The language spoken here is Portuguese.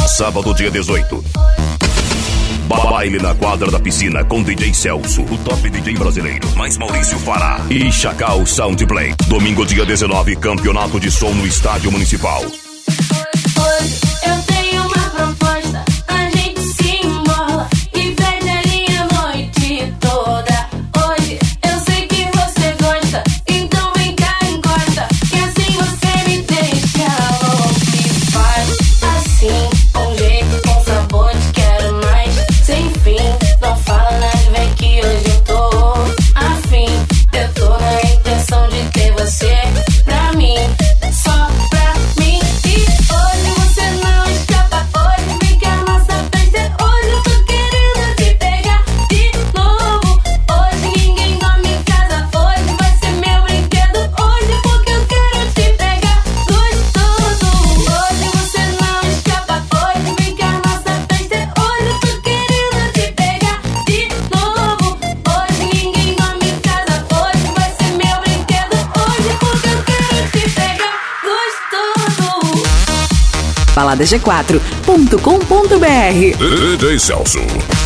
Sábado, dia 18. Baile na quadra da piscina com DJ Celso, o top DJ brasileiro, mais Maurício Fará e Chacal Soundplay. Domingo, dia 19, campeonato de som no Estádio Municipal. Hoje eu tenho uma proposta, a gente se embola e perde a linha a noite toda. Hoje eu sei que você gosta, então vem cá e encosta, que assim você me deixa louco. E faz assim, com jeito, com sabor, te quero mais, sem fim. Não fala nada, vem que hoje eu tô afim. Eu tô na intenção de ter você pra mim, só pra mim. E hoje você não escapa, hoje vem que a nossa festa é hoje. Eu tô querendo te pegar de novo. Hoje ninguém dorme em casa, hoje vai ser meu brinquedo. Hoje porque eu quero te pegar gostoso. Hoje você não escapa, hoje vem que a nossa festa é hoje. Eu tô querendo te pegar de novo. Hoje ninguém dorme em casa, hoje vai ser meu brinquedo. Hoje porque eu quero te pegar gostoso. baladag4.com.br. DJ Celso.